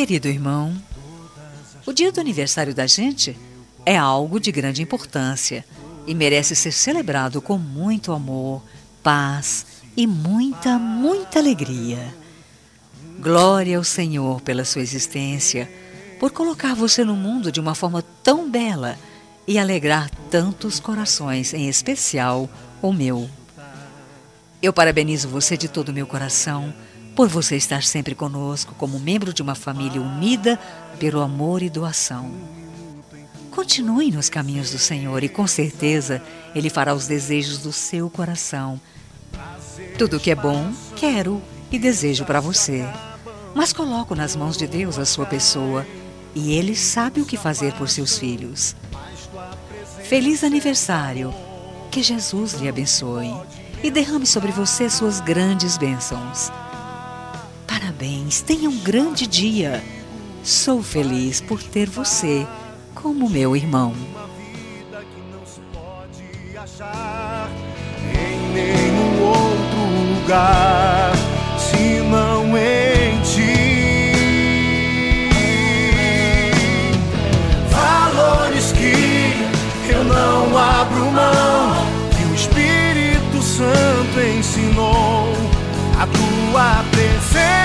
Querido irmão, o dia do aniversário da gente é algo de grande importância e merece ser celebrado com muito amor, paz e muita, muita alegria. Glória ao Senhor pela sua existência, por colocar você no mundo de uma forma tão bela e alegrar tantos corações, em especial o meu. Eu parabenizo você de todo o meu coração por você estar sempre conosco como membro de uma família unida pelo amor e doação. Continue nos caminhos do Senhor e com certeza Ele fará os desejos do seu coração. Tudo que é bom, quero e desejo para você. Mas coloco nas mãos de Deus a sua pessoa e Ele sabe o que fazer por seus filhos. Feliz aniversário! Que Jesus lhe abençoe e derrame sobre você suas grandes bênçãos. Parabéns, tenha um grande dia. Sou feliz por ter você como meu irmão. Uma vida que não se pode achar em nenhum outro lugar, senão em ti. Valores que eu não abro mão, que o Espírito Santo ensinou. A tua presença